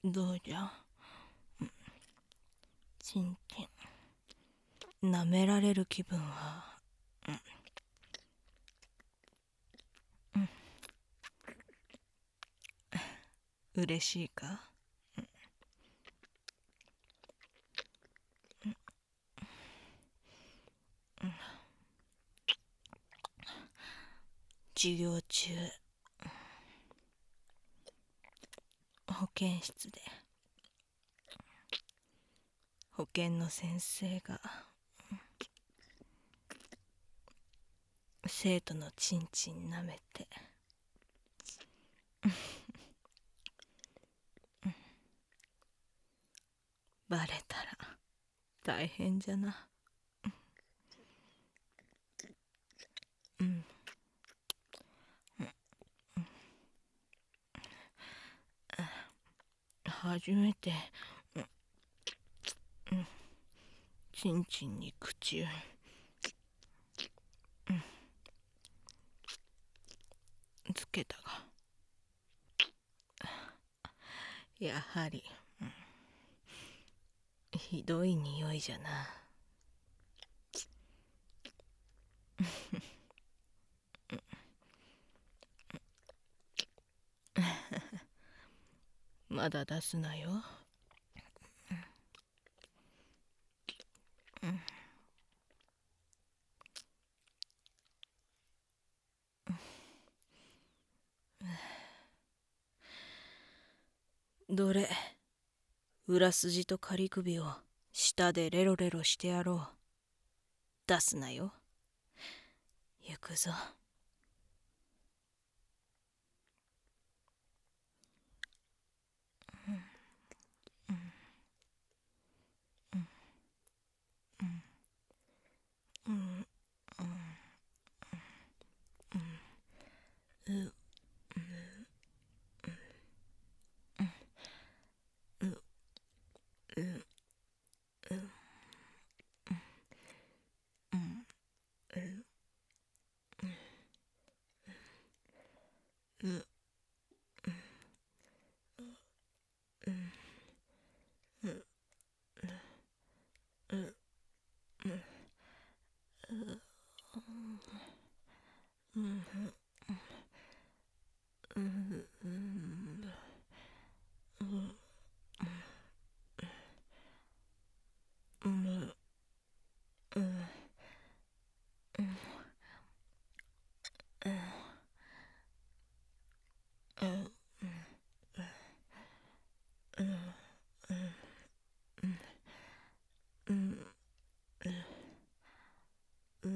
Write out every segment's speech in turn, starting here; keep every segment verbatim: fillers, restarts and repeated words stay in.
どうじゃ。ちんちん舐められる気分は、嬉しいか。授業中、保健室で保健の先生が生徒のちんちん舐めて、バレたら大変じゃな。うん、初めて、うん、ちんちんに口を、うん、つけたが、やはり、うん、ひどい匂いじゃな。まだ出すなよ。うん、どれ、裏筋と仮首を舌でレロレロしてやろう。出すなよ。行くぞ。うん、うん、うん、うん、うん、うん、うん、うん、うん、うん、うん、うん、うん、うん、うん、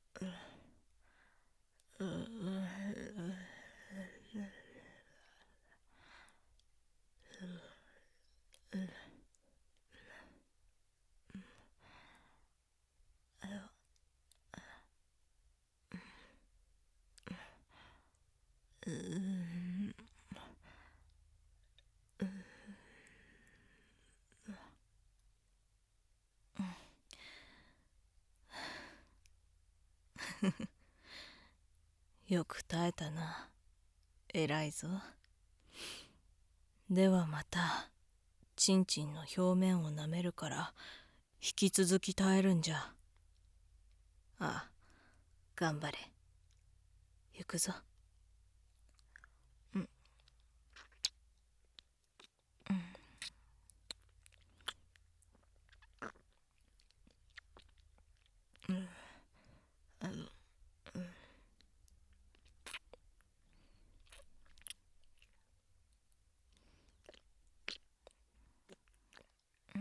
よく耐えたな。偉いぞ。ではまた、ちんちんの表面を舐めるから、引き続き耐えるんじゃ。ああ、頑張れ。行くぞ。うん、うん、うん、あの、うん、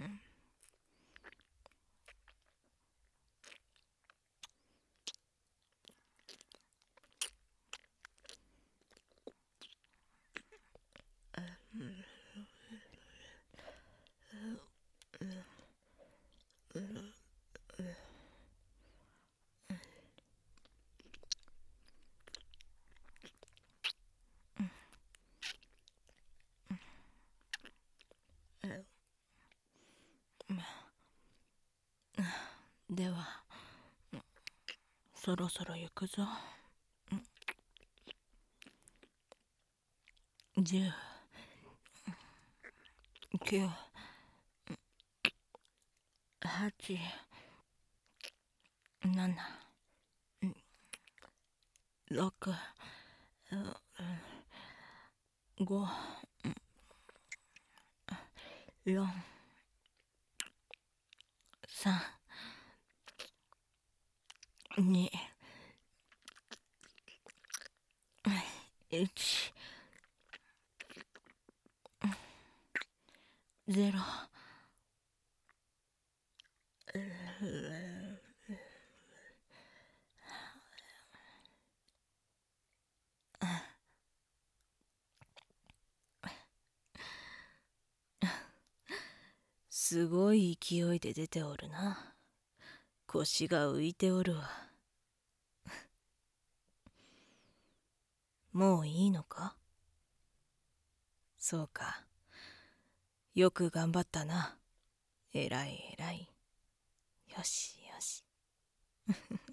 では、そろそろ行くぞ。十、 きゅう、はち、なな、ろく、ご、よん、さん、に、いち、ゼロ。すごい勢いで出ておるな。腰が浮いておるわ。もういいのか？そうか。よく頑張ったな。えらいえらい。よしよし。